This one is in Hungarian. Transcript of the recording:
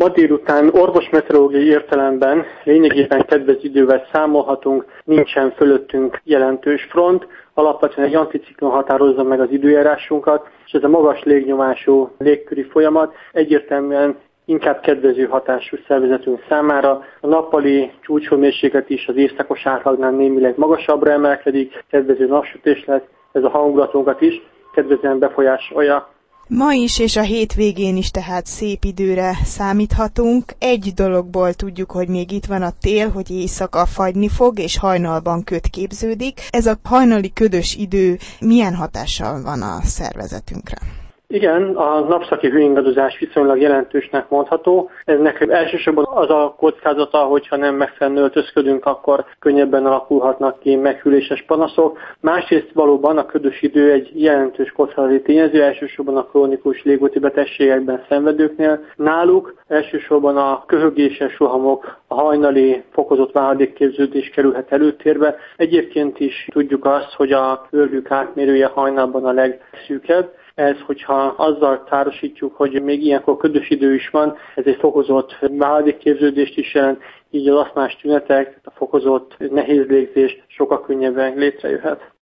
Ma délután orvosmeteorológiai értelemben lényegében kedvező idővel számolhatunk, nincsen fölöttünk jelentős front, alapvetően egy anticiklon határozza meg az időjárásunkat, és ez a magas légnyomású légköri folyamat egyértelműen inkább kedvező hatású szervezetünk számára. A nappali csúcshőmérséklet is az éjszakos átlagnál némileg magasabbra emelkedik, kedvező napsütés lesz, ez a hangulatunkat is kedvezően befolyásolja. Ma is és a hétvégén is tehát szép időre számíthatunk. Egy dologból tudjuk, hogy még itt van a tél, hogy éjszaka fagyni fog, és hajnalban köd képződik. Ez a hajnali ködös idő milyen hatással van a szervezetünkre? Igen, a napszaki hőingadozás viszonylag jelentősnek mondható. Ennek elsősorban az a kockázata, hogyha nem megfelelően öltözködünk, akkor könnyebben alakulhatnak ki meghűléses panaszok. Másrészt valóban a ködös idő egy jelentős kockázati tényező, elsősorban a krónikus légúti betegségekben szenvedőknél. Náluk elsősorban a köhögéses rohamok, a hajnali fokozott váladékképződés kerülhet előtérbe. Egyébként is tudjuk azt, hogy a őrgők átmérője hajnalban a legszűkebb. Ez, hogyha azzal párosítjuk, hogy még ilyenkor ködös idő is van, ez egy fokozott váladékképződést is jelent, így az asztmás tünetek, a fokozott nehéz légzés sokkal könnyebben létrejöhet.